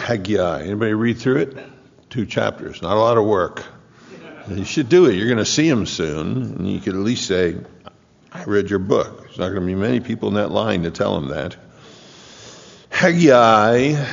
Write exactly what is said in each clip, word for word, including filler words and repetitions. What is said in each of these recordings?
Haggai. Anybody read through it? Two chapters. Not a lot of work. You should do it. You're going to see him soon. And you could at least say, I read your book. There's not going to be many people in that line to tell him that. Haggai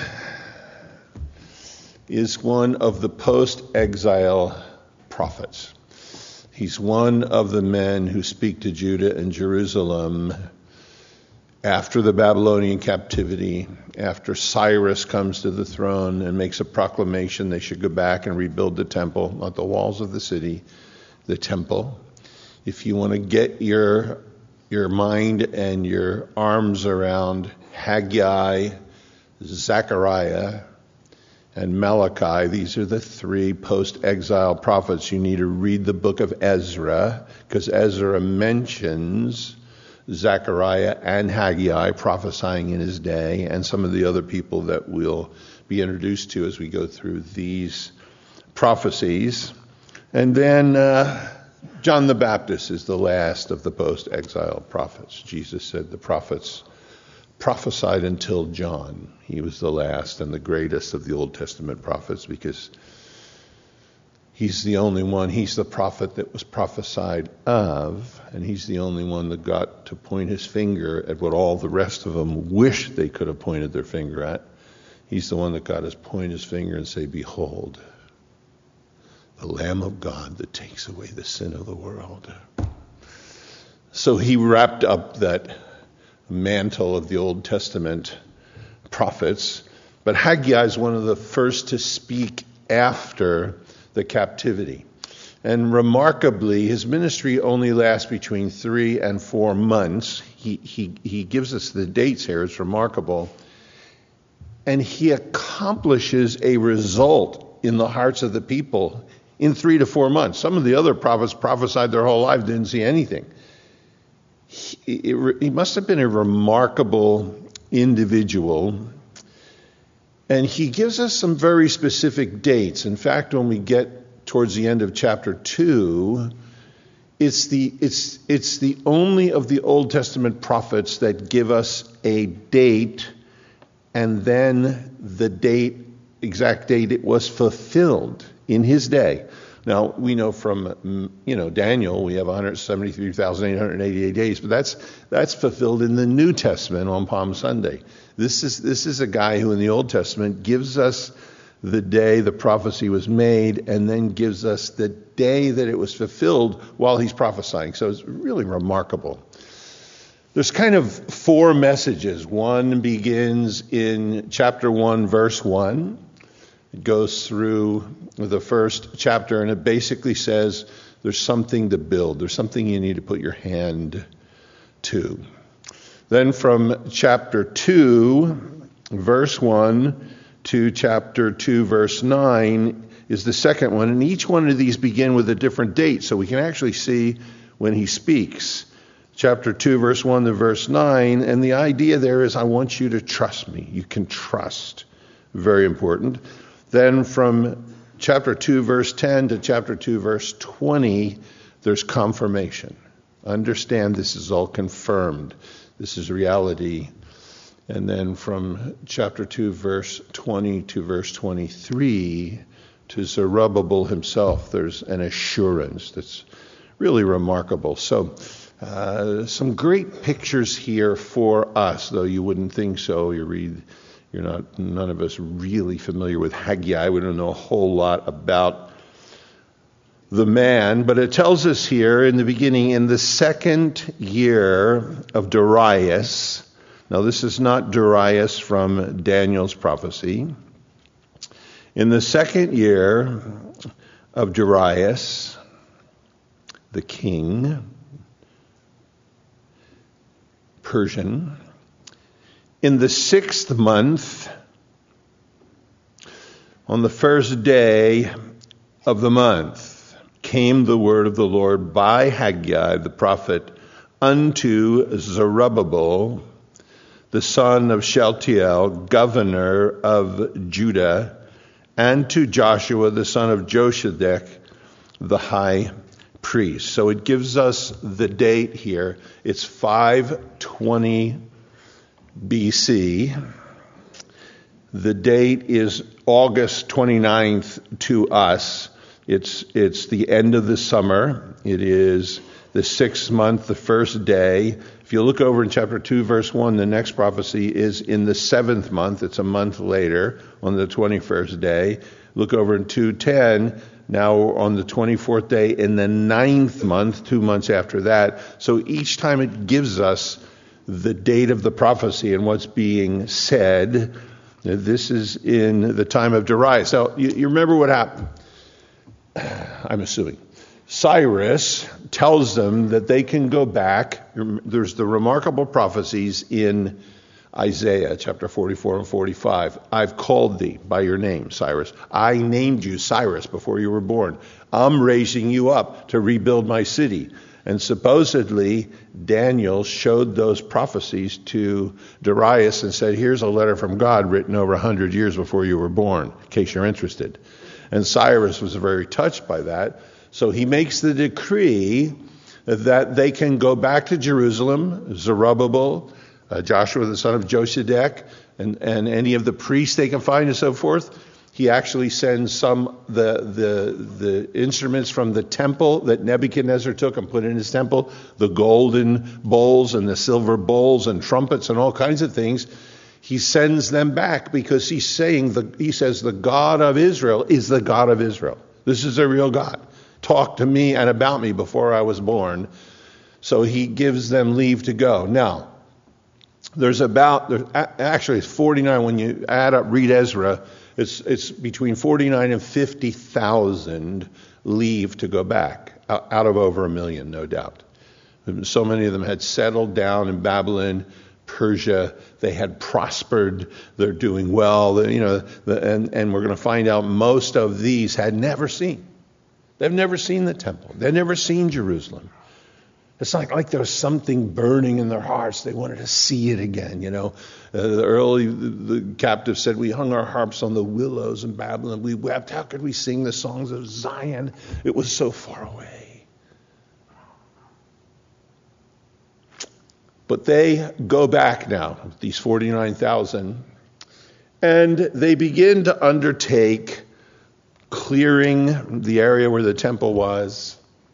is one of the post-exile prophets. He's one of the men who speak to Judah and Jerusalem after the Babylonian captivity, after Cyrus comes to the throne and makes a proclamation they should go back and rebuild the temple, not the walls of the city, the temple. If you want to get your your mind and your arms around Haggai, Zechariah, and Malachi, these are the three post-exile prophets. You need to read the book of Ezra, because Ezra mentions Zechariah and Haggai prophesying in his day, and some of the other people that we'll be introduced to as we go through these prophecies. And then uh, John the Baptist is the last of the post-exile prophets. Jesus said the prophets prophesied until John. He was the last and the greatest of the Old Testament prophets because he's the only one, he's the prophet that was prophesied of, and he's the only one that got to point his finger at what all the rest of them wish they could have pointed their finger at. He's the one that got to point his finger and say, behold, the Lamb of God that takes away the sin of the world. So he wrapped up that mantle of the Old Testament prophets, but Haggai is one of the first to speak after the captivity. And remarkably, his ministry only lasts between three and four months. He, he, he gives us the dates here. It's remarkable. And he accomplishes a result in the hearts of the people in three to four months. Some of the other prophets prophesied their whole life, didn't see anything. He, it, he must have been a remarkable individual. And he gives us some very specific dates. In fact, when we get towards the end of chapter two, it's the it's it's the only of the Old Testament prophets that give us a date and then the date, exact date it was fulfilled in his day. Now, we know from, you know, Daniel, we have one hundred seventy-three thousand eight hundred eighty-eight days, but that's that's fulfilled in the New Testament on Palm Sunday. This is this is a guy who in the Old Testament gives us the day the prophecy was made and then gives us the day that it was fulfilled while he's prophesying. So it's really remarkable. There's kind of four messages. One begins in chapter one, verse one. It goes through the first chapter, and it basically says there's something to build. There's something you need to put your hand to. Then from chapter two, verse one, to chapter two, verse nine is the second one. And each one of these begin with a different date, so we can actually see when he speaks. Chapter two, verse one to verse nine. And the idea there is, I want you to trust me. You can trust. Very important. Then from chapter two, verse ten to chapter two, verse twenty, there's confirmation. Understand this is all confirmed. This is reality. And then from chapter two, verse twenty to verse twenty-three, to Zerubbabel himself, there's an assurance that's really remarkable. So uh, some great pictures here for us, though you wouldn't think so. You read... You're not, none of us really familiar with Haggai. We don't know a whole lot about the man, but it tells us here in the beginning, in the second year of Darius. Now, this is not Darius from Daniel's prophecy. In the second year of Darius, the king, Persian, in the sixth month, on the first day of the month, came the word of the Lord by Haggai the prophet unto Zerubbabel, the son of Shealtiel, governor of Judah, and to Joshua, the son of Josedek, the high priest. So it gives us the date here. It's five twenty B C, The date is August twenty-ninth to us. It's it's the end of the summer. It is the sixth month, the first day. If you look over in chapter two, verse one, the next prophecy is in the seventh month. It's a month later, on the twenty-first day. Look over in two ten, now on the twenty-fourth day, in the ninth month, two months after that. So each time it gives us the date of the prophecy and what's being said. This is in the time of Darius. Now, you, you remember what happened? I'm assuming. Cyrus tells them that they can go back. There's the remarkable prophecies in Isaiah chapter forty-four and forty-five. I've called thee by your name, Cyrus. I named you Cyrus before you were born. I'm raising you up to rebuild my city. And supposedly, Daniel showed those prophecies to Darius and said, here's a letter from God written over one hundred years before you were born, in case you're interested. And Cyrus was very touched by that. So he makes the decree that they can go back to Jerusalem, Zerubbabel, uh, Joshua the son of Josedek, and, and any of the priests they can find and so forth. He actually sends some the the the instruments from the temple that Nebuchadnezzar took and put in his temple, the golden bowls and the silver bowls and trumpets and all kinds of things. He sends them back because he's saying the he says the God of Israel is the God of Israel. This is a real God. Talk to me and about me before I was born. So he gives them leave to go. Now, there's about there's actually it's forty-nine when you add up read Ezra. It's it's between forty-nine and fifty thousand leave to go back, out of over a million, no doubt. So many of them had settled down in Babylon, Persia. They had prospered. They're doing well. You know, the, and and we're going to find out most of these had never seen. They've never seen the temple. They've never seen Jerusalem. It's not like there was something burning in their hearts. They wanted to see it again, you know. Uh, the early the, the captives said, we hung our harps on the willows in Babylon. We wept. How could we sing the songs of Zion? It was so far away. But they go back now, these forty-nine thousand, and they begin to undertake clearing the area where the temple was,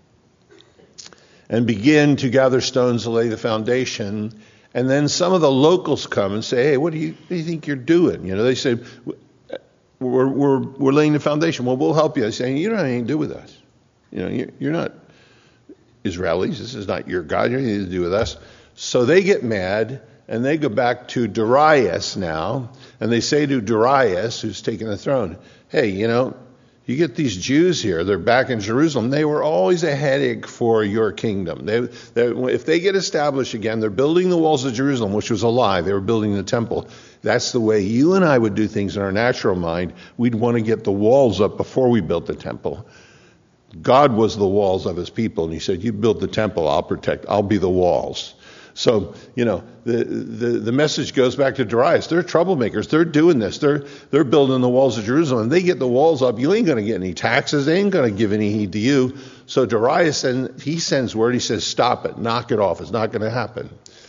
and begin to gather stones to lay the foundation. And then some of the locals come and say, hey, what do you, what do you think you're doing? You know, they say, we're, we're, we're laying the foundation. Well, we'll help you. They're saying, you don't have anything to do with us. You know, you're, you're not Israelis. This is not your God. You don't have anything to do with us. So they get mad and they go back to Darius now. And they say to Darius, who's taking the throne, hey, you know, you get these Jews here, they're back in Jerusalem. They were always a headache for your kingdom. They, if they get established again, they're building the walls of Jerusalem, which was a lie. They were building the temple. That's the way you and I would do things in our natural mind. We'd want to get the walls up before we built the temple. God was the walls of his people, and he said, you build the temple, I'll protect, I'll be the walls. So, you know, the, the, the message goes back to Darius. They're troublemakers. They're doing this. They're they're building the walls of Jerusalem. And they get the walls up. You ain't going to get any taxes. They ain't going to give any heed to you. So Darius, and he sends word. He says, stop it. Knock it off. It's not going to happen.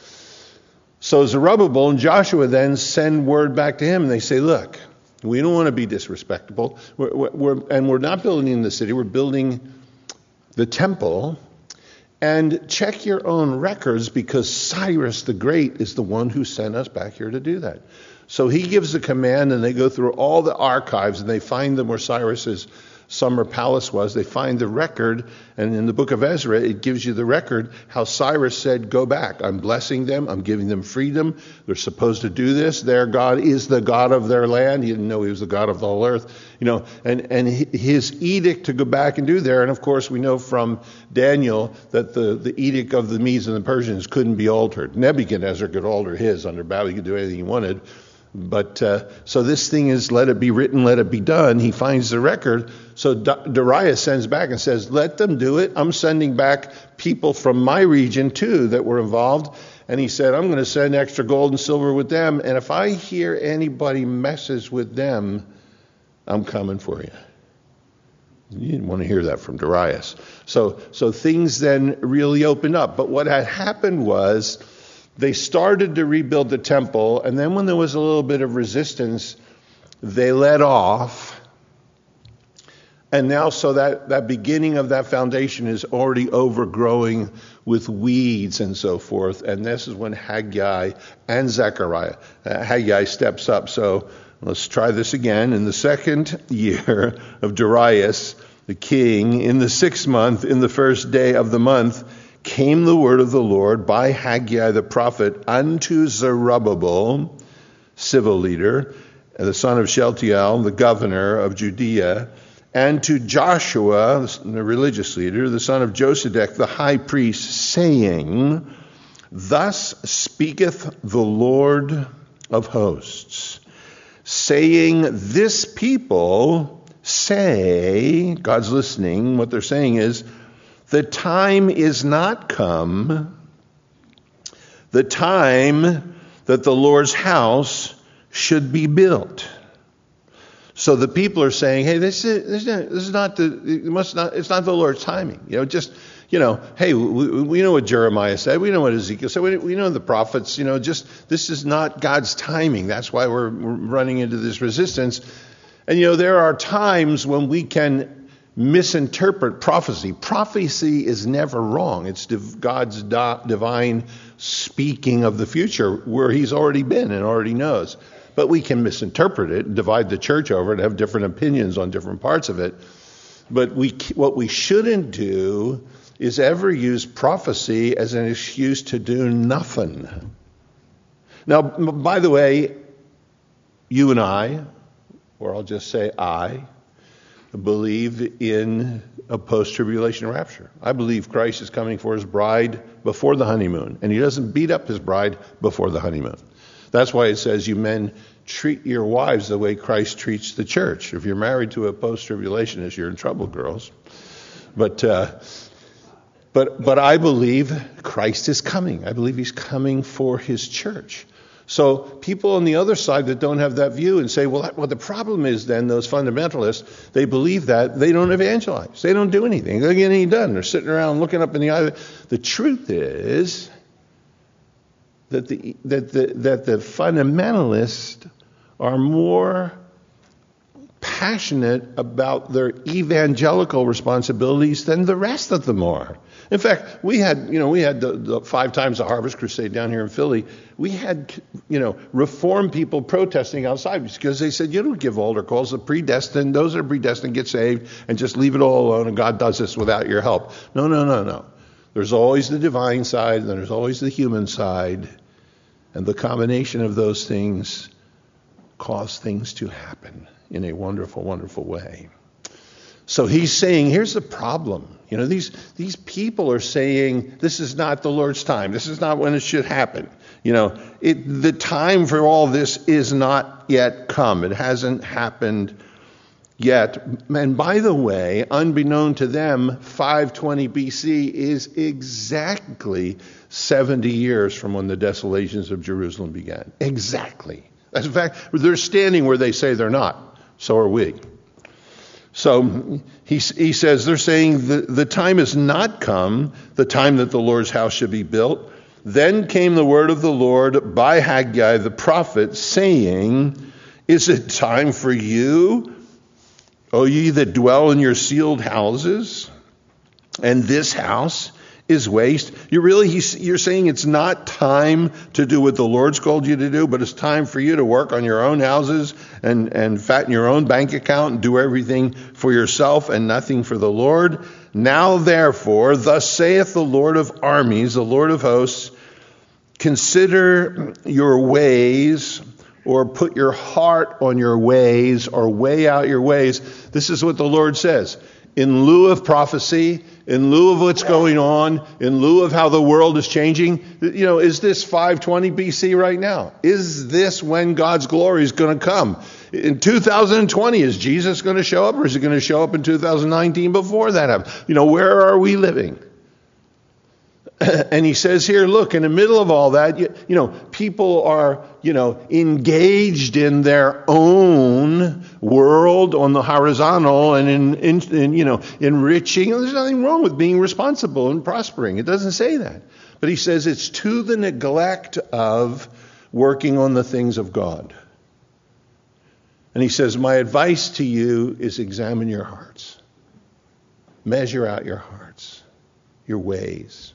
So Zerubbabel and Joshua then send word back to him. And they say, look, we don't want to be disrespectful. We're, we're, and we're not building the city. We're building the temple. And check your own records, because Cyrus the Great is the one who sent us back here to do that. So he gives the command, and they go through all the archives, and they find them where Cyrus's summer palace was. They find the record, and in the book of Ezra, it gives you the record how Cyrus said, go back. I'm blessing them. I'm giving them freedom. They're supposed to do this. Their God is the God of their land. He didn't know he was the God of the whole earth. You know, and, and his edict to go back and do there. And of course, we know from Daniel that the, the edict of the Medes and the Persians couldn't be altered. Nebuchadnezzar could alter his under Babylon. He could do anything he wanted. But uh, so this thing is, let it be written, let it be done. He finds the record. So Darius sends back and says, let them do it. I'm sending back people from my region too that were involved. And he said, I'm going to send extra gold and silver with them. And if I hear anybody messes with them, I'm coming for you. You didn't want to hear that from Darius. So, so things then really opened up. But what had happened was, they started to rebuild the temple, and then when there was a little bit of resistance, they let off. And now, so that, that beginning of that foundation is already overgrowing with weeds and so forth. And this is when Haggai and Zechariah, uh, Haggai steps up. So let's try this again. In the second year of Darius, the king, in the sixth month, in the first day of the month, came the word of the Lord by Haggai the prophet unto Zerubbabel, civil leader, the son of Shealtiel, the governor of Judea, and to Joshua, the religious leader, the son of Josedech, the high priest, saying, Thus speaketh the Lord of hosts, saying, This people say, God's listening, what they're saying is, the time is not come, the time that the Lord's house should be built. So the people are saying, hey, this is, this is not, this is not the, it must not, it's not the Lord's timing. You know, just, you know, hey, we, we know what Jeremiah said. We know what Ezekiel said. We, we know the prophets, you know, just, this is not God's timing. That's why we're, we're running into this resistance. And, you know, there are times when we can misinterpret prophecy. Prophecy is never wrong. It's div- God's do- divine speaking of the future where he's already been and already knows. But we can misinterpret it, divide the church over it, have different opinions on different parts of it. But we, what we shouldn't do is ever use prophecy as an excuse to do nothing. Now, by the way, you and I, or I'll just say I, believe in a post-tribulation rapture. I believe Christ is coming for his bride before the honeymoon, and he doesn't beat up his bride before the honeymoon. That's why it says, you men, treat your wives the way Christ treats the church. If you're married to a post-tribulationist, you're in trouble, girls. But uh, but but I believe Christ is coming. I believe he's coming for his church. So people on the other side that don't have that view and say, well, that, well, the problem is then those fundamentalists, they believe that they don't evangelize. They don't do anything. They don't get anything done. They're sitting around looking up in the eye. The truth is that the that the that the fundamentalists are more passionate about their evangelical responsibilities than the rest of them are. In fact, we had, you know, we had the, the five times the Harvest Crusade down here in Philly. We had, you know, Reformed people protesting outside because they said, you don't give altar calls. The predestined, those that are predestined get saved and just leave it all alone and God does this without your help. No, no, no, no. There's always the divine side and there's always the human side. And the combination of those things cause things to happen in a wonderful, wonderful way. So he's saying, here's the problem. You know, these these people are saying, this is not the Lord's time. This is not when it should happen. You know, it, the time for all this is not yet come. It hasn't happened yet. And by the way, unbeknown to them, five twenty B C is exactly seventy years from when the desolations of Jerusalem began. Exactly. As a fact, they're standing where they say they're not. So are we. So he, he says, they're saying the, the time has not come, the time that the Lord's house should be built. Then came the word of the Lord by Haggai the prophet, saying, Is it time for you, O ye that dwell in your sealed houses, and this house is waste? You really, he's, you're saying it's not time to do what the Lord's called you to do, but it's time for you to work on your own houses and, and fatten your own bank account and do everything for yourself and nothing for the Lord. Now therefore, thus saith the Lord of armies, the Lord of hosts, consider your ways, or put your heart on your ways, or weigh out your ways. This is what the Lord says. In lieu of prophecy, in lieu of what's going on, in lieu of how the world is changing, you know, is this five twenty B C right now? Is this when God's glory is going to come? In two thousand twenty, is Jesus going to show up, or is he going to show up in two thousand nineteen before that happens? You know, where are we living? And he says here, look, in the middle of all that, you, you know, people are, you know, engaged in their own world on the horizontal and in, in, in you know, enriching. There's nothing wrong with being responsible and prospering. It doesn't say that. But he says it's to the neglect of working on the things of God. And he says, my advice to you is examine your hearts. Measure out your hearts, your ways.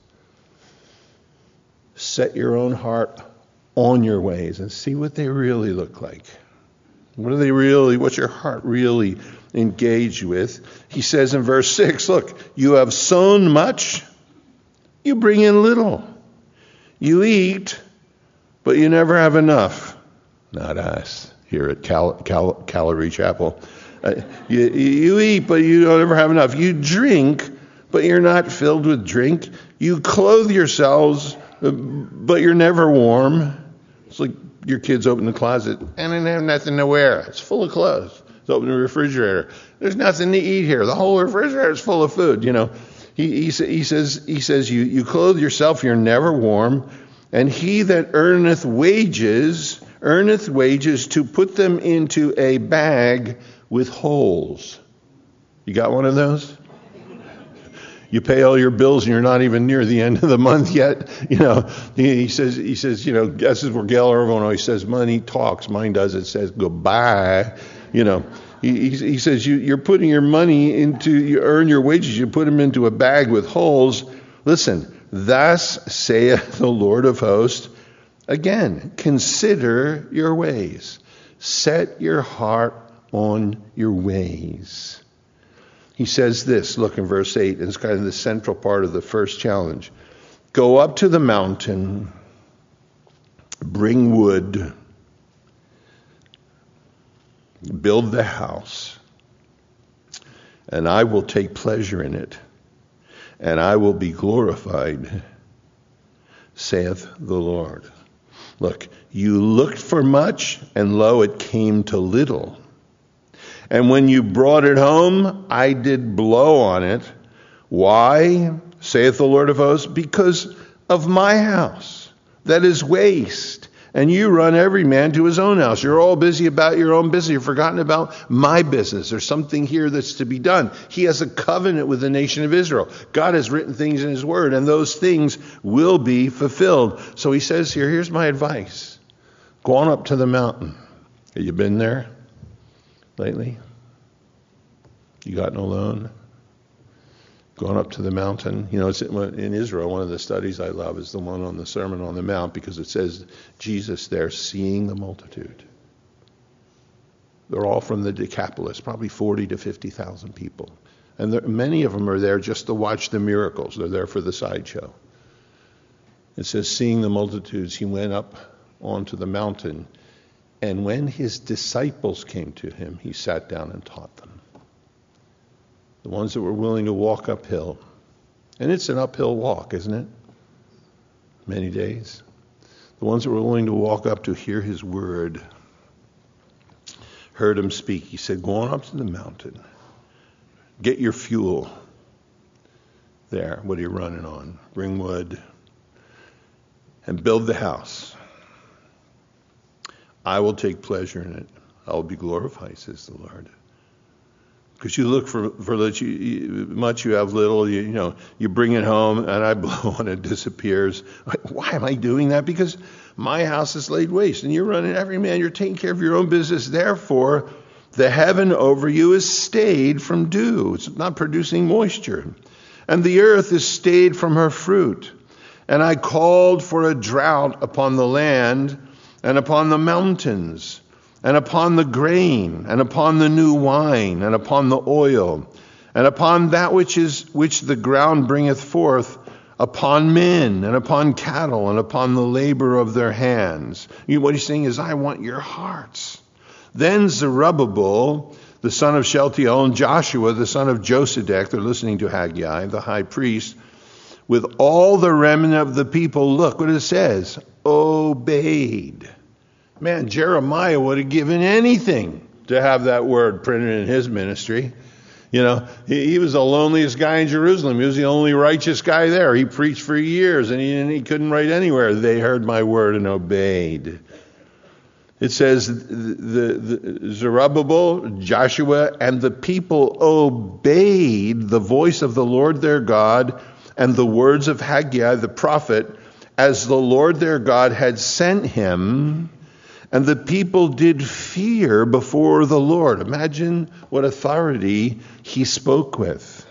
Set your own heart on your ways and see what they really look like. What are they really, what's your heart really engaged with? He says in verse six, look, you have sown much, you bring in little. You eat, but you never have enough. Not us here at Cal- Cal- Calvary Chapel. Uh, you, you eat, but you don't ever have enough. You drink, but you're not filled with drink. You clothe yourselves, but you're never warm. It's like your kids open the closet and they have nothing to wear. It's full of clothes. It's open the refrigerator. There's nothing to eat here. The whole refrigerator is full of food. You know, he, he, he says, he says, you, you clothe yourself, you're never warm. And he that earneth wages, earneth wages to put them into a bag with holes. You got one of those? You pay all your bills and you're not even near the end of the month yet. You know, he, he says, he says, you know, this is where Gail Irvin always says, money talks. Mine does. It says goodbye. You know, he, he, he says, you, you're putting your money into, you earn your wages, you put them into a bag with holes. Listen, thus saith the Lord of hosts, again, consider your ways. Set your heart on your ways. He says this, look in verse eight, and it's kind of the central part of the first challenge. Go up to the mountain, bring wood, build the house, and I will take pleasure in it, and I will be glorified, saith the Lord. Look, you looked for much, and lo, it came to little. And when you brought it home, I did blow on it. Why, saith the Lord of hosts? Because of my house, that is waste. And you run every man to his own house. You're all busy about your own business. You've forgotten about my business. There's something here that's to be done. He has a covenant with the nation of Israel. God has written things in his word, and those things will be fulfilled. So he says here, here's my advice. Go on up to the mountain. Have you been there lately? You gotten alone? Going up to the mountain? You know, it's in Israel, one of the studies I love is the one on the Sermon on the Mount, because it says Jesus there seeing the multitude. They're all from the Decapolis, probably forty to fifty thousand people. And there, many of them are there just to watch the miracles. They're there for the sideshow. It says, seeing the multitudes, he went up onto the mountain. And when his disciples came to him, he sat down and taught them. The ones that were willing to walk uphill. And it's an uphill walk, isn't it? Many days. The ones that were willing to walk up to hear his word heard him speak. He said, go on up to the mountain. Get your fuel there. What are you running on? Bring wood. And build the house. I will take pleasure in it. I will be glorified, says the Lord. Because you look for, for much, you have little, you, you know, you bring it home, and I blow and it disappears. Why am I doing that? Because my house is laid waste, and you're running every man, you're taking care of your own business. Therefore, the heaven over you is stayed from dew. It's not producing moisture. And the earth is stayed from her fruit. And I called for a drought upon the land and upon the mountains, and upon the grain, and upon the new wine, and upon the oil, and upon that which is which the ground bringeth forth, upon men, and upon cattle, and upon the labor of their hands. You know, what he's saying is, I want your hearts. Then Zerubbabel, the son of Shealtiel, and Joshua, the son of Josedek, they're listening to Haggai, the high priest, with all the remnant of the people, look what it says, obeyed. Man, Jeremiah would have given anything to have that word printed in his ministry. You know, he, he was the loneliest guy in Jerusalem. He was the only righteous guy there. He preached for years, and he, and he couldn't write anywhere. They heard my word and obeyed. It says, the, the, the Zerubbabel, Joshua, and the people obeyed the voice of the Lord their God and the words of Haggai the prophet, as the Lord their God had sent him. And the people did fear before the Lord. Imagine what authority he spoke with.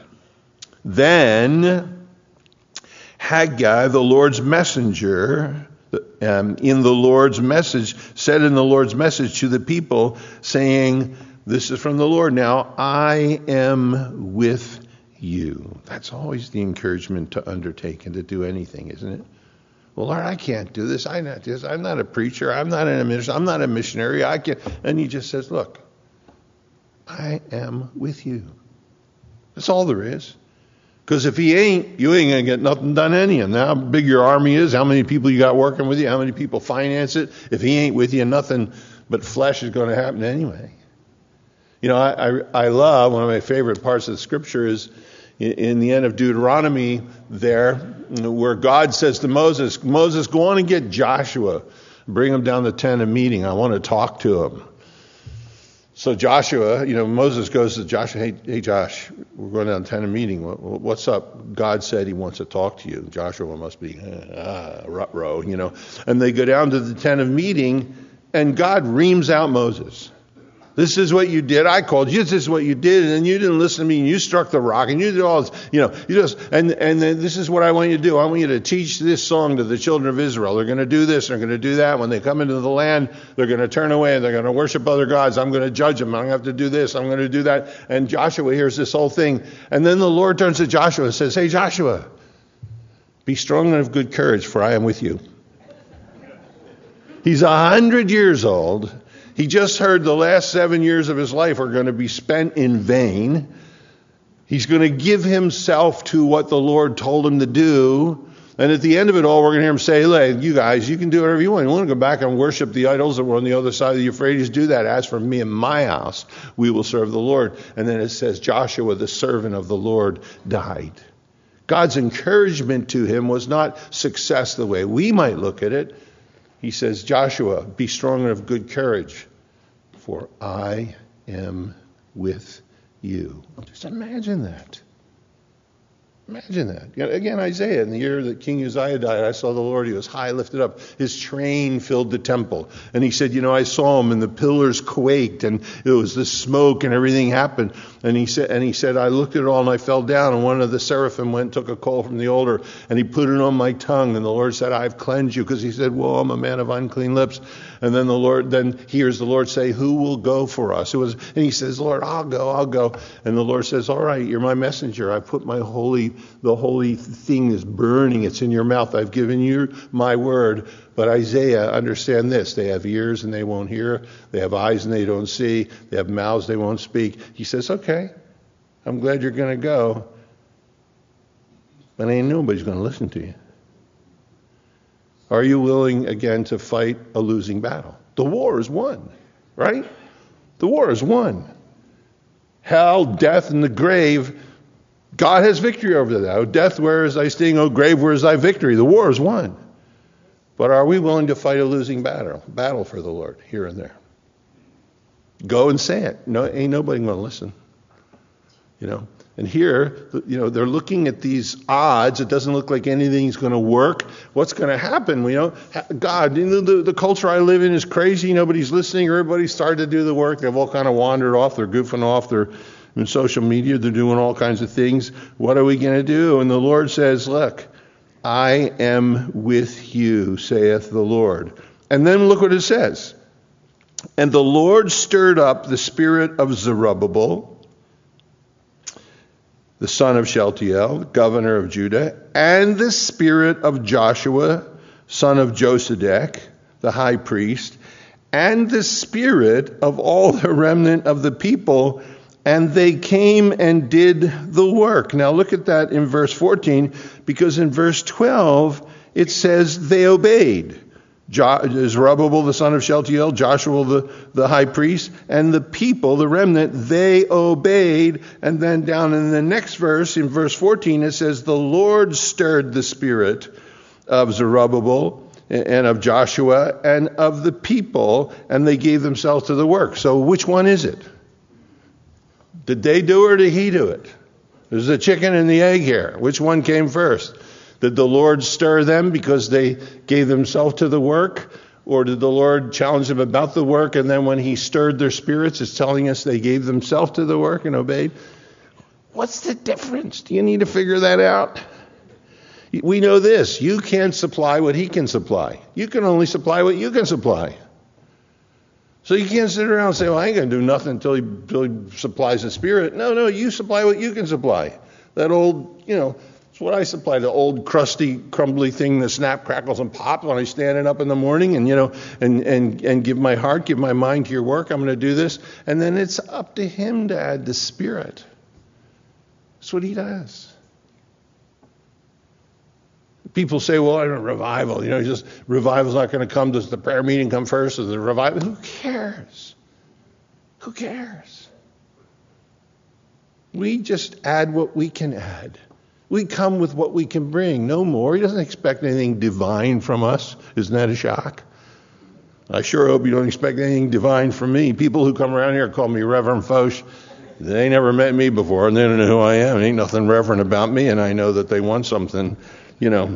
Then Haggai, the Lord's messenger, um, in the Lord's message, said in the Lord's message to the people, saying, this is from the Lord now, I am with you. That's always the encouragement to undertake and to do anything, isn't it? Well, Lord, I can't do this. I'm not this. I'm not a preacher. I'm not a minister. I'm not a missionary. I can't. And he just says, look, I am with you. That's all there is. Because if he ain't, you ain't going to get nothing done any of them. How big your army is, how many people you got working with you, how many people finance it. If he ain't with you, nothing but flesh is going to happen anyway. You know, I, I, I love, one of my favorite parts of the scripture is in, in the end of Deuteronomy there, where God says to Moses, Moses, go on and get Joshua. Bring him down the tent of meeting. I want to talk to him. So Joshua, you know, Moses goes to Joshua, hey, hey Josh, we're going down to the tent of meeting. What's up? God said he wants to talk to you. Joshua must be, ah, rut-row, you know. And they go down to the tent of meeting, and God reams out Moses. This is what you did. I called you. This is what you did. And then you didn't listen to me. And you struck the rock. And you did all this. You know, you just, and, and then this is what I want you to do. I want you to teach this song to the children of Israel. They're going to do this. They're going to do that. When they come into the land, they're going to turn away. And they're going to worship other gods. I'm going to judge them. I'm going to have to do this. I'm going to do that. And Joshua hears this whole thing. And then the Lord turns to Joshua and says, hey, Joshua, be strong and of good courage, for I am with you. He's a hundred years old. He just heard the last seven years of his life are going to be spent in vain. He's going to give himself to what the Lord told him to do. And at the end of it all, we're going to hear him say, hey, you guys, you can do whatever you want. You want to go back and worship the idols that were on the other side of the Euphrates? Do that. As for me and my house, we will serve the Lord. And then it says, Joshua, the servant of the Lord, died. God's encouragement to him was not success the way we might look at it. He says, Joshua, be strong and of good courage, for I am with you. Just imagine that. Imagine that. Again, Isaiah, in the year that King Uzziah died, I saw the Lord. He was high lifted up. His train filled the temple. And he said, you know, I saw him and the pillars quaked and it was the smoke and everything happened. And he said, and he said, I looked at it all and I fell down. And one of the seraphim went and took a coal from the altar and he put it on my tongue. And the Lord said, I've cleansed you. Because he said, well, I'm a man of unclean lips. And then the Lord, then hears the Lord say, who will go for us? It was, and he says, Lord, I'll go, I'll go. And the Lord says, all right, you're my messenger. I put my holy The holy thing is burning. It's in your mouth. I've given you my word. But Isaiah, understand this. They have ears and they won't hear. They have eyes and they don't see. They have mouths they won't speak. He says, okay, I'm glad you're going to go. But ain't nobody's going to listen to you. Are you willing again to fight a losing battle? The war is won, right? The war is won. Hell, death, and the grave, God has victory over that. Oh, death, where is thy sting? Oh, grave, where is thy victory? The war is won. But are we willing to fight a losing battle? Battle for the Lord, here and there. Go and say it. No, ain't nobody going to listen. You know. And here, you know, they're looking at these odds. It doesn't look like anything's going to work. What's going to happen? You know, God, you know, the, the culture I live in is crazy. Nobody's listening. Everybody's started to do the work. They've all kind of wandered off. They're goofing off. They're in social media. They're doing all kinds of things. What are we going to do? And the Lord says, look, I am with you, saith the Lord. And then look what it says. And the Lord stirred up the spirit of Zerubbabel, the son of Shealtiel, governor of Judah, and the spirit of Joshua, son of Josedek, the high priest, and the spirit of all the remnant of the people, and they came and did the work. Now look at that in verse fourteen, because in verse twelve it says they obeyed. Jo- Zerubbabel, the son of Shealtiel, Joshua, the, the high priest, and the people, the remnant, they obeyed. And then down in the next verse, in verse fourteen, it says, the Lord stirred the spirit of Zerubbabel and of Joshua and of the people, and they gave themselves to the work. So which one is it? Did they do it or did he do it? There's the chicken and the egg here. Which one came first? Did the Lord stir them because they gave themselves to the work? Or did the Lord challenge them about the work, and then when he stirred their spirits, it's telling us they gave themselves to the work and obeyed? What's the difference? Do you need to figure that out? We know this. You can't supply what he can supply. You can only supply what you can supply. So you can't sit around and say, well, I ain't going to do nothing until he, until he supplies the Spirit. No, no, you supply what you can supply. That old, you know, it's what I supply, the old crusty, crumbly thing that snap, crackles, and pops when I'm standing up in the morning and, you know, and, and, and give my heart, give my mind to your work. I'm going to do this. And then it's up to him to add the Spirit. That's what he does. People say, well, I don't know, revival. You know, just revival's not going to come. Does the prayer meeting come first? Or the revival? Who cares? Who cares? We just add what we can add. We come with what we can bring, no more. He doesn't expect anything divine from us. Isn't that a shock? I sure hope you don't expect anything divine from me. People who come around here call me Reverend Foch. They never met me before, and they don't know who I am. Ain't nothing reverend about me, and I know that they want something. You know,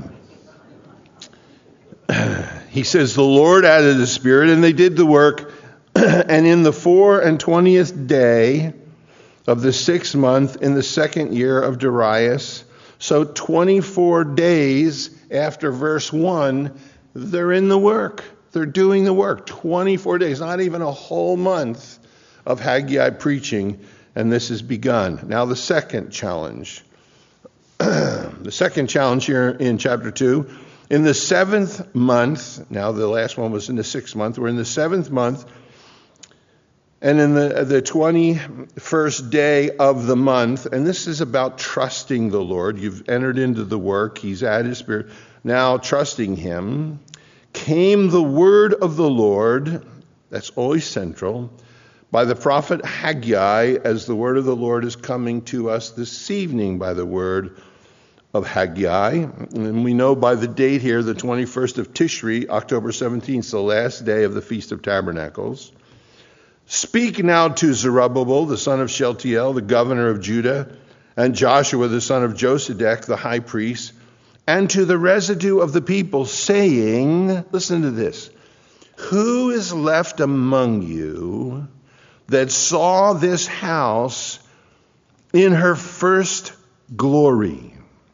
he says, the Lord added the Spirit, and they did the work. And in the four and twentieth day of the sixth month, in the second year of Darius, so twenty-four days after verse one, they're in the work. They're doing the work. twenty-four days, not even a whole month of Haggai preaching, and this has begun. Now the second challenge. The second challenge here in chapter two, in the seventh month, now the last one was in the sixth month, we're in the seventh month, and in the, the twenty-first day of the month, and this is about trusting the Lord. You've entered into the work, he's added his Spirit, now trusting him, came the word of the Lord, that's always central, by the prophet Haggai, as the word of the Lord is coming to us this evening by the word of Haggai. And we know by the date here, the twenty-first of Tishri, October seventeenth, the last day of the Feast of Tabernacles. Speak now to Zerubbabel, the son of Shealtiel, the governor of Judah, and Joshua, the son of Josedek, the high priest, and to the residue of the people, saying, listen to this, who is left among you that saw this house in her first glory?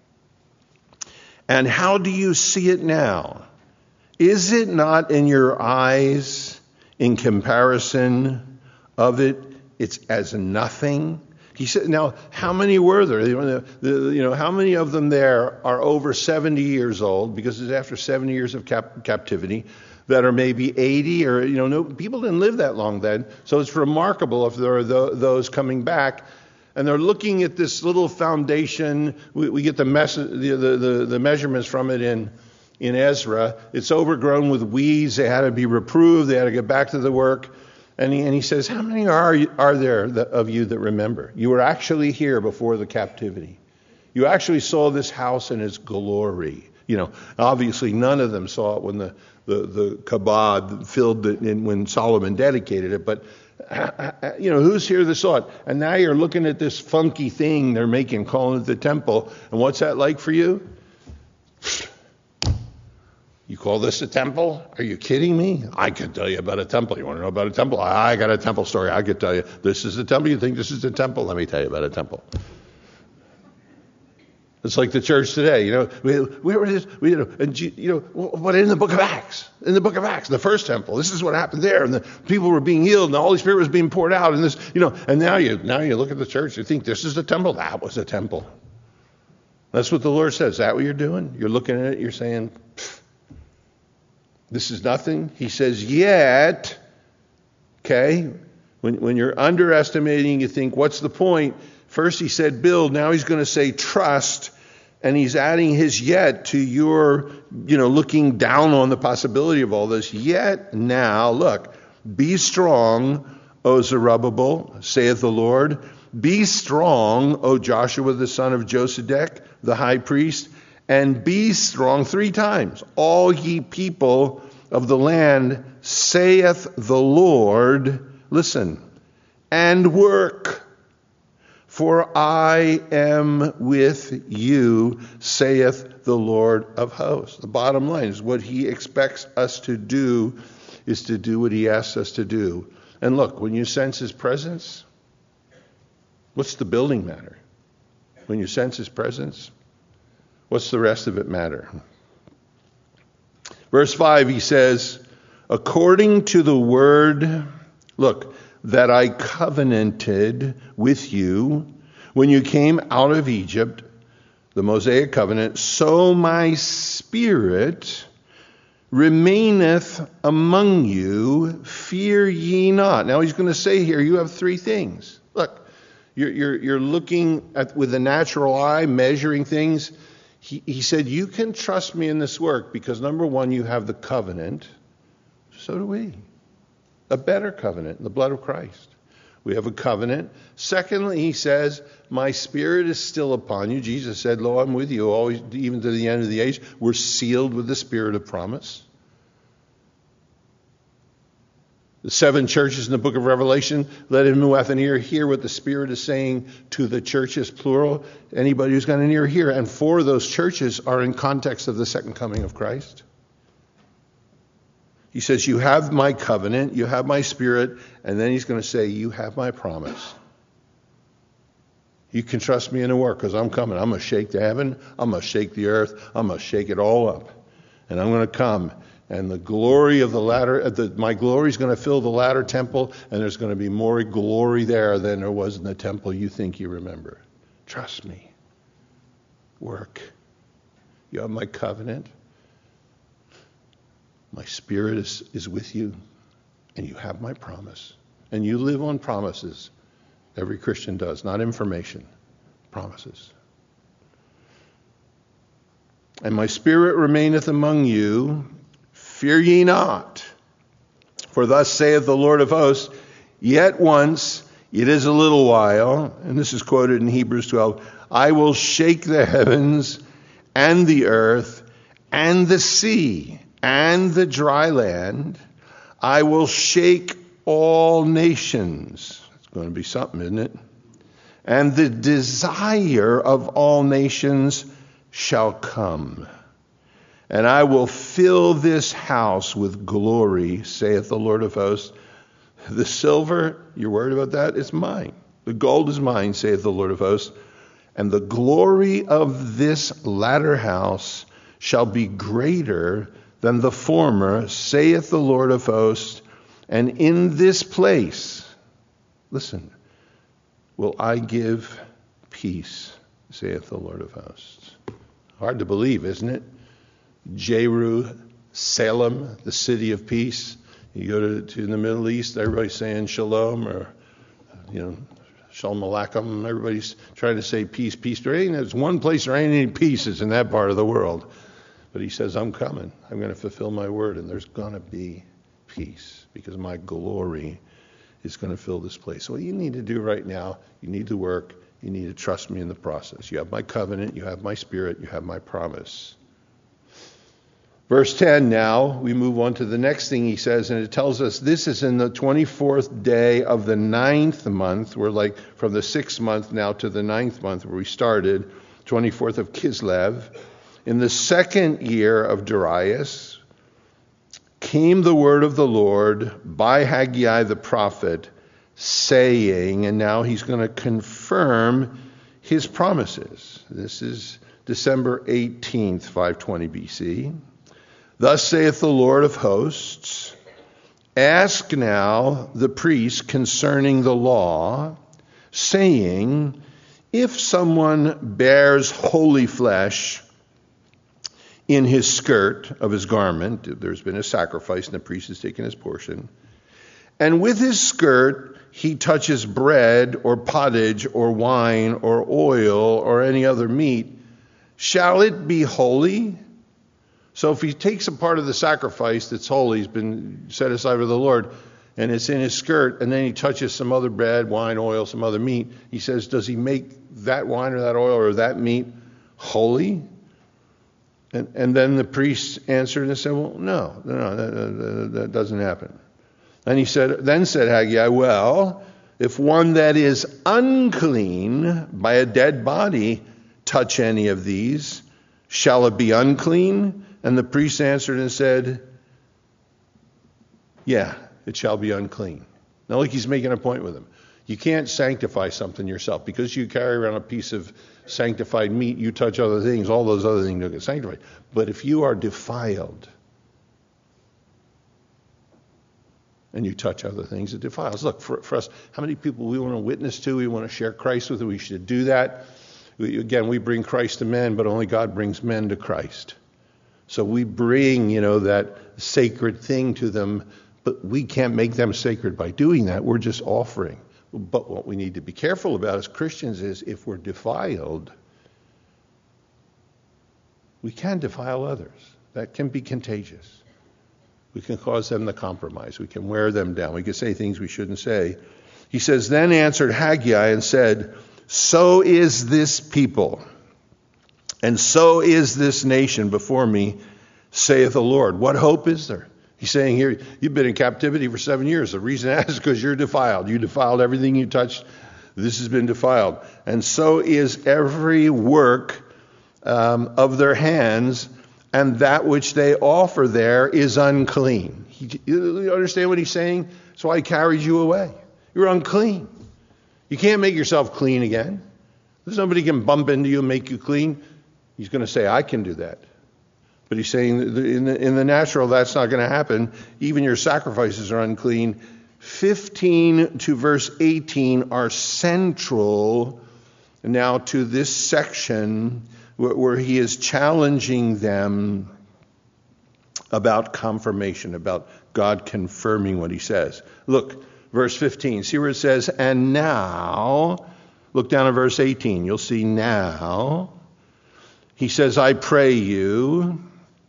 And how do you see it now? Is it not in your eyes in comparison of it? It's as nothing. He said, now, how many were there? You know, the, you know, how many of them there are over seventy years old, because it's after seventy years of cap- captivity, that are maybe eighty, or, you know, no, people didn't live that long then. So it's remarkable if there are th- those coming back. And they're looking at this little foundation. We, we get the, mess, the, the, the, the measurements from it in, in Ezra. It's overgrown with weeds. They had to be reproved. They had to get back to the work. And he, and he says, how many are, are there that, of you that remember? You were actually here before the captivity. You actually saw this house in its glory. You know, obviously none of them saw it when the, the, the kabod filled it in, when Solomon dedicated it. But you know, who's here that saw it? And now you're looking at this funky thing they're making, calling it the temple. And what's that like for you? You call this a temple? Are you kidding me? I could tell you about a temple. You want to know about a temple? I got a temple story. I could tell you. This is a temple? You think this is a temple? Let me tell you about a temple. It's like the church today, you know. We, we were this, we, you know, and you know, but in the Book of Acts, in the Book of Acts, the first temple, this is what happened there, and the people were being healed, and the Holy Spirit was being poured out, and this, you know, and now you, now you look at the church, you think this is the temple. That was a temple. That's what the Lord says. Is that what you're doing? You're looking at it, you're saying, this is nothing. He says, yet, okay, when when you're underestimating, you think, what's the point? First he said build, now he's going to say trust, and he's adding his yet to your, you know, looking down on the possibility of all this. Yet now, look, be strong, O Zerubbabel, saith the Lord. Be strong, O Joshua the son of Josedek, the high priest, and be strong three times. All ye people of the land, saith the Lord, listen, and work. For I am with you, saith the Lord of hosts. The bottom line is what he expects us to do is to do what he asks us to do. And look, when you sense his presence, what's the building matter? When you sense his presence, what's the rest of it matter? Verse five, he says, according to the word, look, that I covenanted with you when you came out of Egypt, the Mosaic covenant, so my spirit remaineth among you, fear ye not. Now he's going to say here, you have three things. Look, you're, you're, you're looking at with the natural eye, measuring things. He, he said, you can trust me in this work because number one, you have the covenant. So do we. A better covenant, the blood of Christ. We have a covenant. Secondly, he says, my spirit is still upon you. Jesus said, lo, I'm with you always, even to the end of the age. We're sealed with the spirit of promise. The seven churches in the book of Revelation, let him who hath an ear hear what the Spirit is saying to the churches, plural. Anybody who's got an ear hear. And four of those churches are in context of the second coming of Christ. He says, you have my covenant, you have my spirit, and then he's going to say, you have my promise. You can trust me in the work because I'm coming. I'm going to shake the heaven. I'm going to shake the earth. I'm going to shake it all up. And I'm going to come. And the glory of the latter, the, my glory is going to fill the latter temple, and there's going to be more glory there than there was in the temple you think you remember. Trust me. Work. You have my covenant. My spirit is, is with you, and you have my promise. And you live on promises. Every Christian does, not information. Promises. And my spirit remaineth among you. Fear ye not. For thus saith the Lord of hosts, yet once, it is a little while, and this is quoted in Hebrews twelve, I will shake the heavens and the earth and the sea and the dry land. I will shake all nations. It's going to be something, isn't it? And the desire of all nations shall come. And I will fill this house with glory, saith the Lord of hosts. The silver, you're worried about that? It's mine. The gold is mine, saith the Lord of hosts. And the glory of this latter house shall be greater than the former, saith the Lord of hosts. And in this place, listen, will I give peace, saith the Lord of hosts. Hard to believe, isn't it? Jerusalem, the city of peace. You go to, to the Middle East, everybody's saying shalom or, you know, shalom aleichem. Everybody's trying to say peace, peace. There ain't, there's one place there ain't any peace in that part of the world. But he says, I'm coming. I'm going to fulfill my word, and there's going to be peace because my glory is going to fill this place. So what you need to do right now, you need to work. You need to trust me in the process. You have my covenant. You have my spirit. You have my promise. Verse ten now, we move on to the next thing he says, and it tells us this is in the twenty-fourth day of the ninth month. We're like from the sixth month now to the ninth month where we started, twenty-fourth of Kislev. In the second year of Darius came the word of the Lord by Haggai the prophet, saying, and now he's going to confirm his promises. This is December eighteenth, five twenty B C. Thus saith the Lord of hosts, ask now the priest concerning the law, saying, if someone bears holy flesh in his skirt of his garment, there's been a sacrifice and the priest has taken his portion, and with his skirt he touches bread or pottage or wine or oil or any other meat, shall it be holy? So if he takes a part of the sacrifice that's holy, he's been set aside for the Lord, and it's in his skirt, and then he touches some other bread, wine, oil, some other meat, he says, does he make that wine or that oil or that meat holy? And, and then the priest answered and said, well, no, no, that, that, that doesn't happen. And he said, then said Haggai, well, if one that is unclean by a dead body touch any of these, shall it be unclean? And the priest answered and said, yeah, it shall be unclean. Now look, he's making a point with him. You can't sanctify something yourself. Because you carry around a piece of sanctified meat, you touch other things, all those other things don't get sanctified. But if you are defiled and you touch other things, it defiles. Look, for, for us, how many people we want to witness to, we want to share Christ with, we should do that. We, again, we bring Christ to men, but only God brings men to Christ. So we bring, you know, that sacred thing to them, but we can't make them sacred by doing that. We're just offering. But what we need to be careful about as Christians is if we're defiled, we can defile others. That can be contagious. We can cause them to compromise. We can wear them down. We can say things we shouldn't say. He says, then answered Haggai and said, so is this people, and so is this nation before me, saith the Lord. What hope is there? He's saying here, you've been in captivity for seven years. The reason that is because you're defiled. You defiled everything you touched. This has been defiled. And so is every work um, of their hands, and that which they offer there is unclean. He, you understand what he's saying? That's why he carried you away. You're unclean. You can't make yourself clean again. Somebody can bump into you and make you clean. He's going to say, I can do that. But he's saying in the, in the natural, that's not going to happen. Even your sacrifices are unclean. fifteen to verse eighteen are central now to this section where, where he is challenging them about confirmation, about God confirming what he says. Look, verse fifteen. See where it says, and now, look down at verse eighteen. You'll see now. He says, I pray you,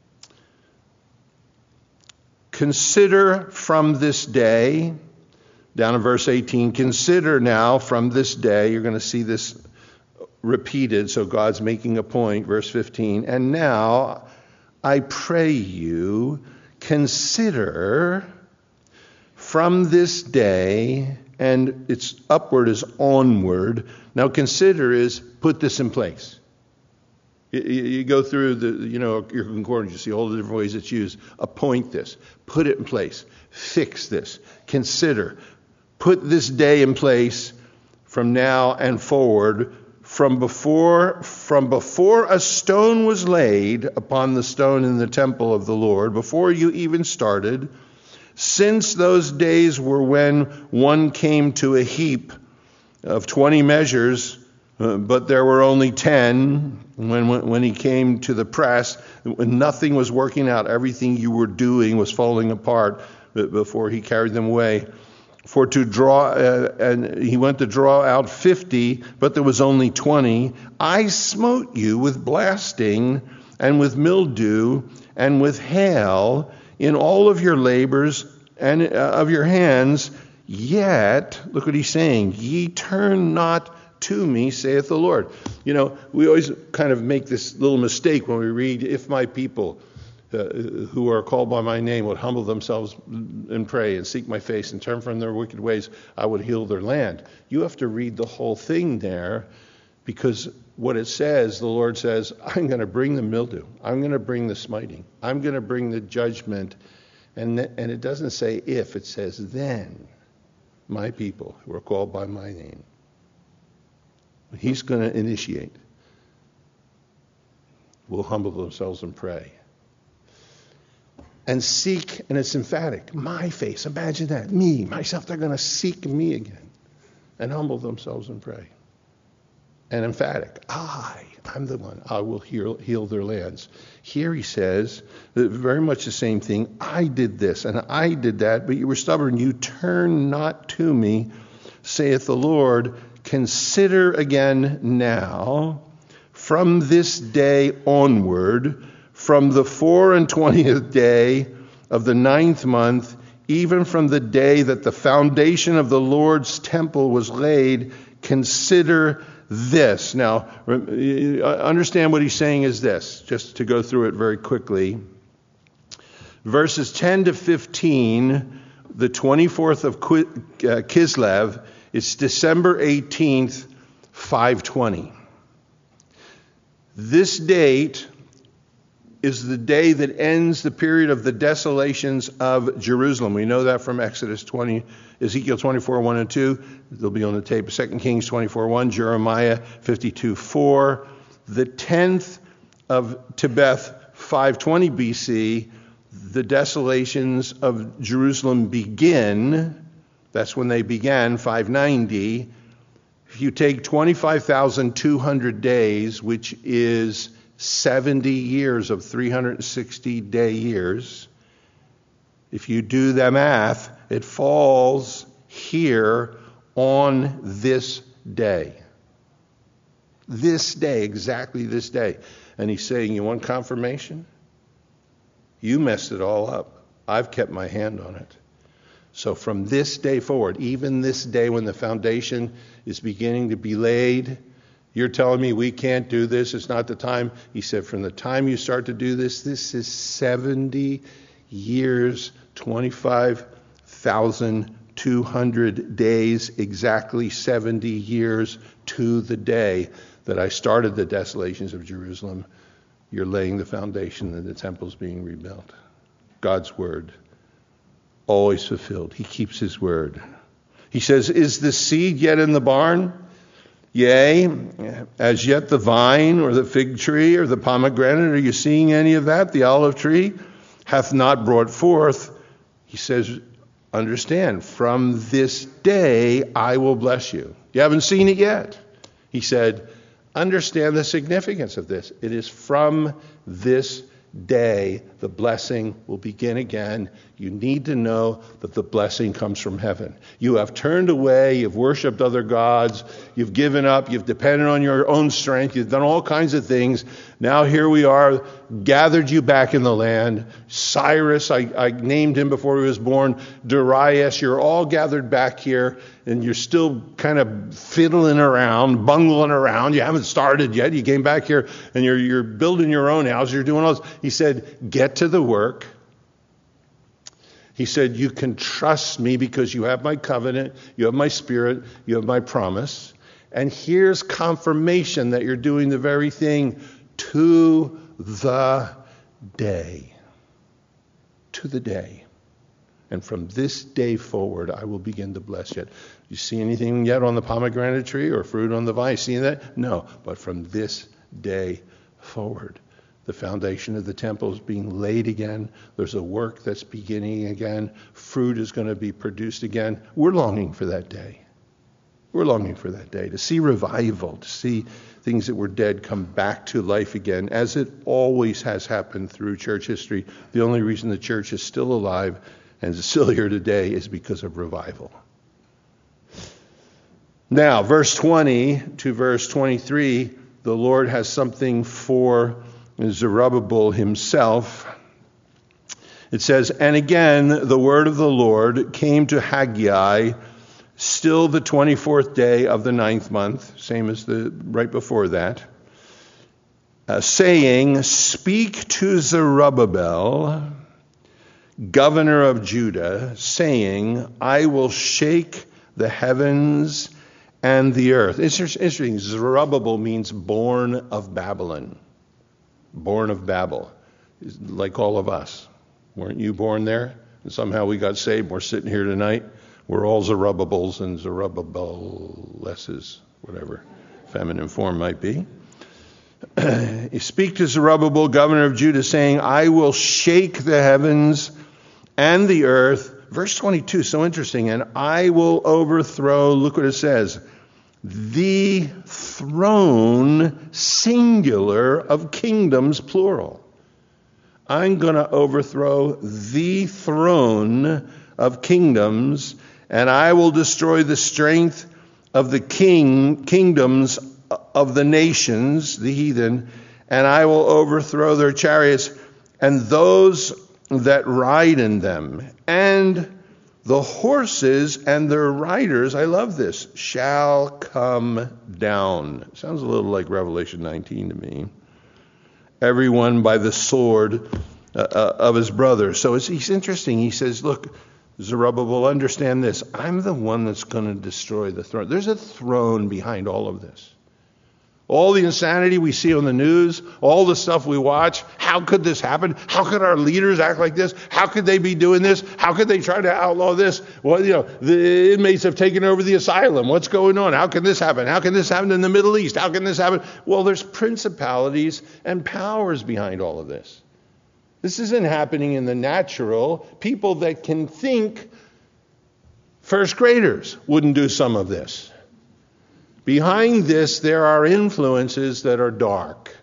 consider from this day, down in verse eighteen, consider now from this day, you're going to see this repeated, so God's making a point, verse fifteen, and now I pray you, consider from this day, and it's upward is onward. Now consider is put this in place. You, you go through the, you know, your concordance, you see all the different ways it's used. Appoint this, put it in place, fix this, consider, put this day in place from now and forward, from before, from before a stone was laid upon the stone in the temple of the Lord, before you even started, since those days were when one came to a heap of twenty measures, uh, but there were only ten. When, when when he came to the press, nothing was working out. Everything you were doing was falling apart before he carried them away. For to draw, uh, and he went to draw out fifty, but there was only twenty. I smote you with blasting and with mildew and with hail in all of your labors and uh, of your hands. Yet, look what he's saying, ye turn not to me, saith the Lord. You know, we always kind of make this little mistake when we read, if my people uh, who are called by my name would humble themselves and pray and seek my face and turn from their wicked ways, I would heal their land. You have to read the whole thing there, because what it says, the Lord says, I'm going to bring the mildew. I'm going to bring the smiting. I'm going to bring the judgment. And, th- and it doesn't say if, it says then my people who are called by my name. He's going to initiate. Will humble themselves and pray. And seek, and it's emphatic, my face. Imagine that. Me, myself, they're going to seek me again. And humble themselves and pray. And emphatic, I, I'm the one. I will heal, heal their lands. Here he says, very much the same thing. I did this and I did that, but you were stubborn. You turn not to me, saith the Lord. Consider again now, from this day onward, from the four and twentieth day of the ninth month, even from the day that the foundation of the Lord's temple was laid, consider this. Now, understand what he's saying is this, just to go through it very quickly. Verses ten to fifteen, the twenty-fourth of Kislev, It's December eighteenth, five twenty. This date is the day that ends the period of the desolations of Jerusalem. We know that from Exodus twenty, Ezekiel twenty-four, one and two. They'll be on the tape. Second Kings twenty-four, one, Jeremiah fifty-two, four. The tenth of Tebeth, five twenty B C, the desolations of Jerusalem begin. That's when they began, five ninety. If you take twenty-five thousand two hundred days, which is seventy years of three hundred sixty day years, if you do the math, it falls here on this day. This day, exactly this day. And he's saying, you want confirmation? You messed it all up. I've kept my hand on it. So from this day forward, even this day when the foundation is beginning to be laid, you're telling me we can't do this, it's not the time. He said, from the time you start to do this, this is seventy years, twenty-five thousand two hundred days, exactly seventy years to the day that I started the desolations of Jerusalem. You're laying the foundation and the temple's being rebuilt. God's word, always fulfilled. He keeps his word. He says, is the seed yet in the barn? Yea, as yet the vine or the fig tree or the pomegranate, are you seeing any of that? The olive tree hath not brought forth. He says, understand, from this day I will bless you. You haven't seen it yet. He said, understand the significance of this. It is from this day the blessing will begin again. You need to know that the blessing comes from heaven. You have turned away, you've worshipped other gods, you've given up, you've depended on your own strength, you've done all kinds of things. Now here we are, gathered you back in the land. Cyrus, I, I named him before he was born, Darius, you're all gathered back here, and you're still kind of fiddling around, bungling around. You haven't started yet. You came back here and you're you're building your own house. You're doing all this. He said, get to the work. He said, you can trust me because you have my covenant, you have my spirit, you have my promise. And here's confirmation that you're doing the very thing to the day. To the day. And from this day forward, I will begin to bless you. You see anything yet on the pomegranate tree or fruit on the vine? See that? No. But from this day forward, the foundation of the temple is being laid again. There's a work that's beginning again. Fruit is going to be produced again. We're longing for that day. We're longing for that day to see revival, to see things that were dead come back to life again, as it always has happened through church history. The only reason the church is still alive and is still here today is because of revival. Now, verse twenty to verse twenty-three, the Lord has something for Zerubbabel himself. It says, and again, the word of the Lord came to Haggai, still the twenty-fourth day of the ninth month, same as the right before that, uh, saying, speak to Zerubbabel, governor of Judah, saying, I will shake the heavens and the earth. It's interesting. Zerubbabel means born of Babylon. Born of Babel. Like all of us. Weren't you born there? And somehow we got saved. We're sitting here tonight. We're all Zerubbabels and Zerubbabelesses, whatever feminine form might be. You speak to Zerubbabel, governor of Judah, saying, I will shake the heavens and the earth. Verse twenty-two, so interesting. And I will overthrow, look what it says, the throne, singular, of kingdoms, plural. I'm going to overthrow the throne of kingdoms, and I will destroy the strength of the king kingdoms of the nations, the heathen, and I will overthrow their chariots and those that ride in them, and the horses and their riders, I love this, shall come down. Sounds a little like Revelation nineteen to me. Everyone by the sword uh, uh, of his brother. So it's, he's interesting. He says, look, Zerubbabel, understand this. I'm the one that's going to destroy the throne. There's a throne behind all of this. All the insanity we see on the news, all the stuff we watch, how could this happen? How could our leaders act like this? How could they be doing this? How could they try to outlaw this? Well, you know, the inmates have taken over the asylum. What's going on? How can this happen? How can this happen in the Middle East? How can this happen? Well, there's principalities and powers behind all of this. This isn't happening in the natural. People that can think, first graders wouldn't do some of this. Behind this, there are influences that are dark.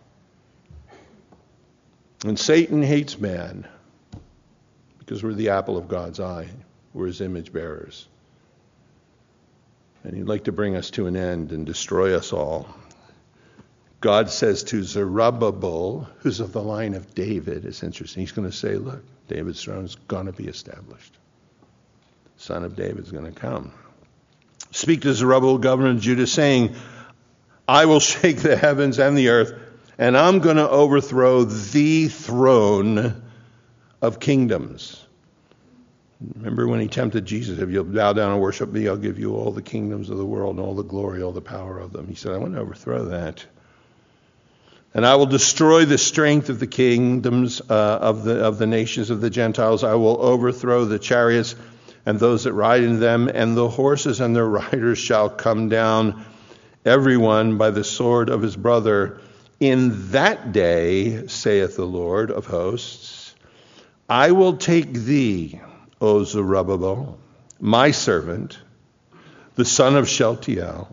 And Satan hates man because we're the apple of God's eye. We're his image bearers. And he'd like to bring us to an end and destroy us all. God says to Zerubbabel, who's of the line of David, it's interesting. He's going to say, look, David's throne is going to be established. Son of David's going to come. Speak to Zerubbabel, governor of Judah, saying, I will shake the heavens and the earth, and I'm going to overthrow the throne of kingdoms. Remember when he tempted Jesus, if you'll bow down and worship me, I'll give you all the kingdoms of the world and all the glory, all the power of them. He said, I want to overthrow that. And I will destroy the strength of the kingdoms uh, of the of the nations of the Gentiles. I will overthrow the chariots and those that ride in them, and the horses and their riders shall come down, everyone by the sword of his brother. In that day, saith the Lord of hosts, I will take thee, O Zerubbabel, my servant, the son of Shealtiel,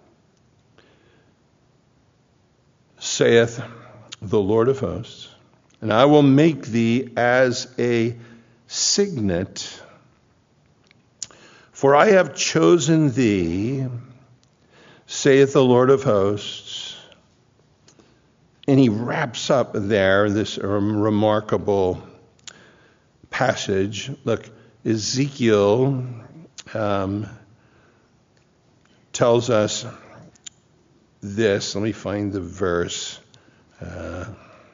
saith the Lord of hosts, and I will make thee as a signet. For I have chosen thee, saith the Lord of hosts. And he wraps up there this remarkable passage. Look, Ezekiel um, tells us this. Let me find the verse. Uh,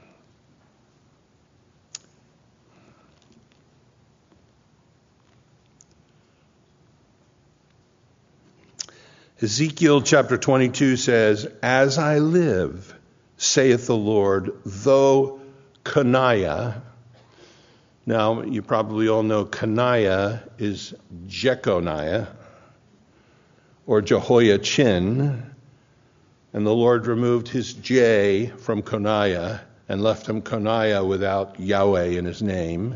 Ezekiel chapter twenty-two says, As I live, saith the Lord, though Coniah. Now, you probably all know Coniah is Jeconiah or Jehoiachin. And the Lord removed his J from Coniah and left him Coniah without Yahweh in his name.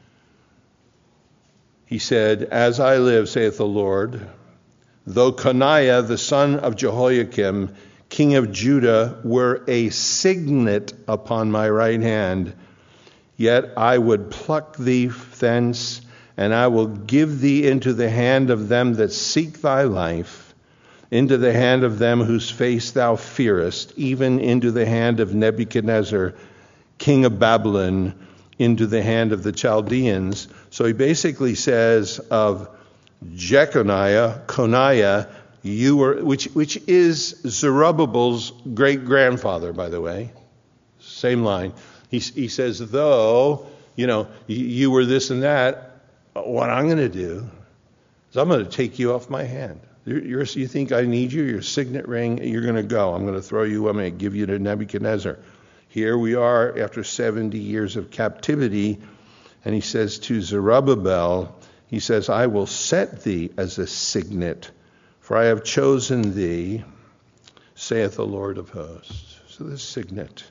He said, As I live, saith the Lord, though Coniah, the son of Jehoiakim, king of Judah, were a signet upon my right hand, yet I would pluck thee thence, and I will give thee into the hand of them that seek thy life, into the hand of them whose face thou fearest, even into the hand of Nebuchadnezzar, king of Babylon, into the hand of the Chaldeans. So he basically says of Jeconiah, Coniah, you were, which which is Zerubbabel's great grandfather, by the way. Same line. He he says, though you know you were this and that, what I'm going to do is I'm going to take you off my hand. You're, you're, you think I need you? Your signet ring. You're going to go. I'm going to throw you. I'm going to give you to Nebuchadnezzar. Here we are after seventy years of captivity, and he says to Zerubbabel, he says, I will set thee as a signet, for I have chosen thee, saith the Lord of hosts. So this signet,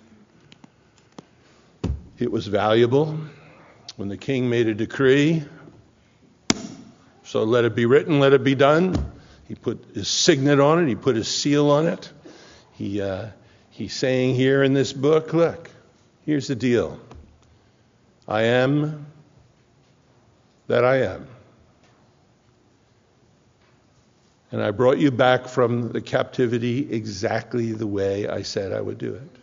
it was valuable when the king made a decree. So let it be written, let it be done. He put his signet on it. He put his seal on it. He uh, he's saying here in this book, look, here's the deal. I am that I am. And I brought you back from the captivity exactly the way I said I would do it.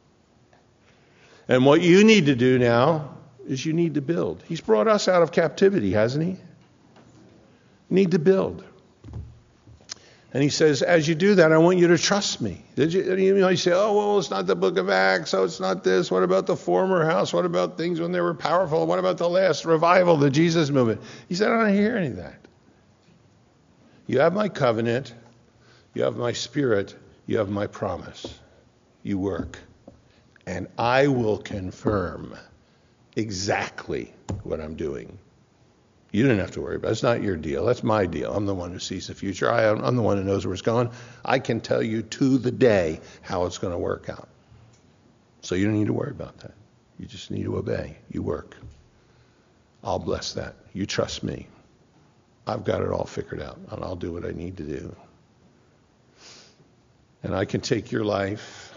And what you need to do now is you need to build. He's brought us out of captivity, hasn't he? You need to build. And he says, as you do that, I want you to trust me. Did you, you know, you say, oh, well, it's not the book of Acts. Oh, it's not this. What about the former house? What about things when they were powerful? What about the last revival, the Jesus movement? He said, I don't hear any of that. You have my covenant. You have my spirit. You have my promise. You work. And I will confirm exactly what I'm doing. You didn't have to worry about it. It's not your deal. That's my deal. I'm the one who sees the future. I, I'm the one who knows where it's going. I can tell you to the day how it's going to work out. So you don't need to worry about that. You just need to obey. You work. I'll bless that. You trust me. I've got it all figured out, and I'll do what I need to do. And I can take your life,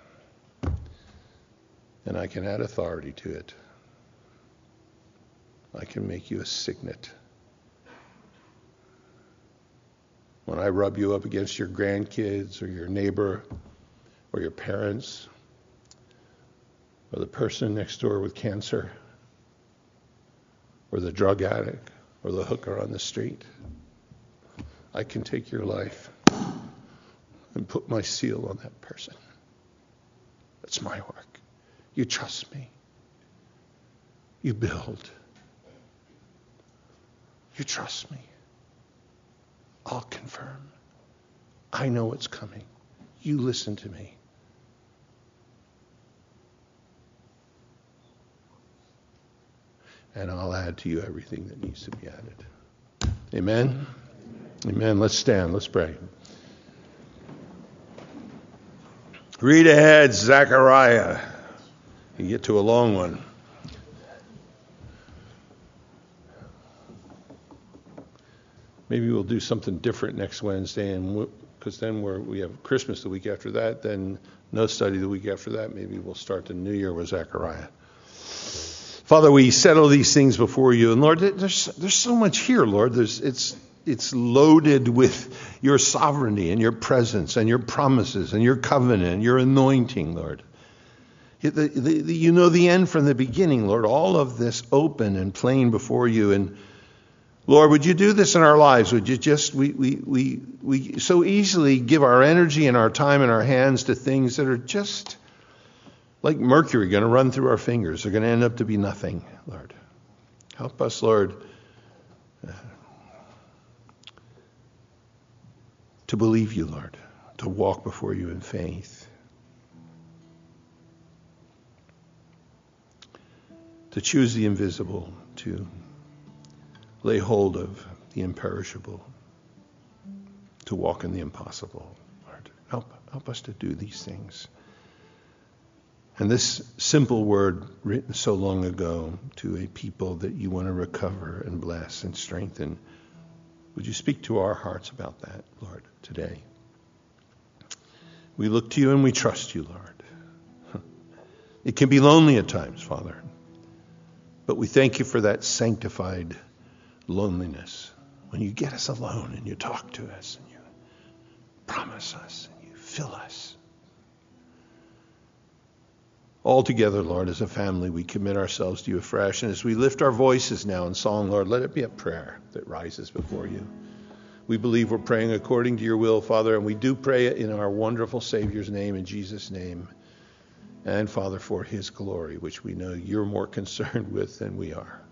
and I can add authority to it. I can make you a signet. When I rub you up against your grandkids or your neighbor or your parents or the person next door with cancer or the drug addict or the hooker on the street, I can take your life and put my seal on that person. That's my work. You trust me. You build. You trust me. I'll confirm. I know what's coming. You listen to me. And I'll add to you everything that needs to be added. Amen? Amen. Let's stand. Let's pray. Read ahead, Zechariah. You get to a long one. Maybe we'll do something different next Wednesday, and because then we're, we have Christmas the week after that, then no study the week after that. Maybe we'll start the new year with Zechariah. Father, we settle these things before you, and Lord, there's there's so much here, Lord. There's it's it's loaded with your sovereignty and your presence and your promises and your covenant and your anointing, Lord. The, the, the, you know the end from the beginning, Lord. All of this open and plain before you, and Lord, would you do this in our lives? Would you just, we, we, we, we so easily give our energy and our time and our hands to things that are just like mercury going to run through our fingers. They're going to end up to be nothing, Lord. Help us, Lord, uh, to believe you, Lord, to walk before you in faith, to choose the invisible, to lay hold of the imperishable, to walk in the impossible. Lord, help, help us to do these things. And this simple word written so long ago to a people that you want to recover and bless and strengthen, would you speak to our hearts about that, Lord, today? We look to you and we trust you, Lord. It can be lonely at times, Father, but we thank you for that sanctified loneliness, when you get us alone and you talk to us and you promise us and you fill us. All together, Lord, as a family, we commit ourselves to you afresh. And as we lift our voices now in song, Lord, let it be a prayer that rises before you. We believe we're praying according to your will, Father, and we do pray it in our wonderful Savior's name, in Jesus' name. And, Father, for his glory, which we know you're more concerned with than we are.